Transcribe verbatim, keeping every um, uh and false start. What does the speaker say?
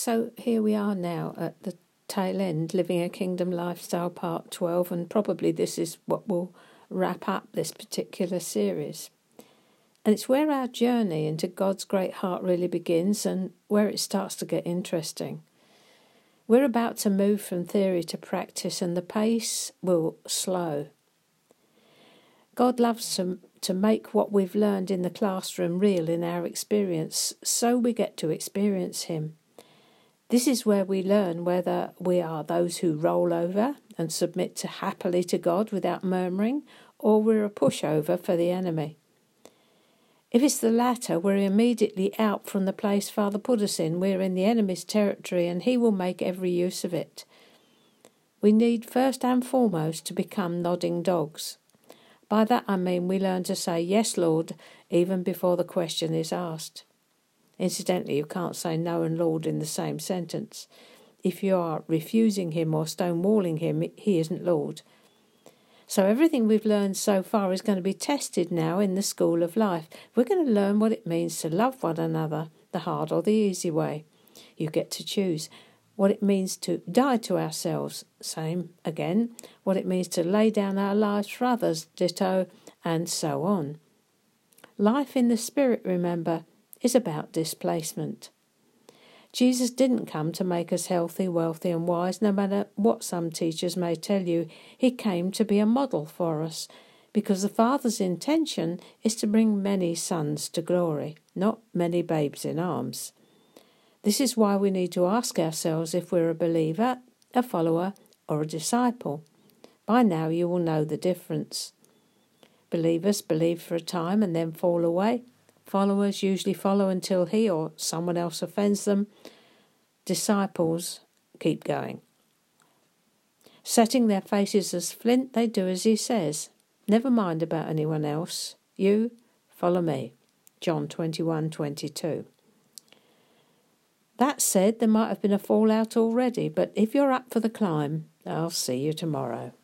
So here we are now at the tail end, Living a Kingdom Lifestyle Part twelve, and probably this is what will wrap up this particular series. And it's where our journey into God's great heart really begins and where it starts to get interesting. We're about to move from theory to practice, and the pace will slow. God loves to, to make what we've learned in the classroom real in our experience, so we get to experience Him. This is where we learn whether we are those who roll over and submit to happily to God without murmuring, or we're a pushover for the enemy. If it's the latter, we're immediately out from the place Father put us in. We're in the enemy's territory, and he will make every use of it. We need first and foremost to become nodding dogs. By that I mean we learn to say, "Yes, Lord," even before the question is asked. Incidentally, you can't say no and Lord in the same sentence. If you are refusing him or stonewalling him, he isn't Lord. So everything we've learned so far is going to be tested now in the school of life. We're going to learn what it means to love one another, the hard or the easy way. You get to choose. What it means to die to ourselves, same again. What it means to lay down our lives for others, ditto, and so on. Life in the Spirit, remember, is about displacement. Jesus didn't come to make us healthy, wealthy and wise, no matter what some teachers may tell you. He came to be a model for us, because the Father's intention is to bring many sons to glory, not many babes in arms. This is why we need to ask ourselves if we're a believer, a follower or a disciple. By now you will know the difference. Believers believe for a time and then fall away. Followers usually follow until he or someone else offends them. Disciples keep going. Setting their faces as flint, they do as he says. Never mind about anyone else. You, follow me. John twenty-one twenty-two. That said, there might have been a fallout already, but if you're up for the climb, I'll see you tomorrow.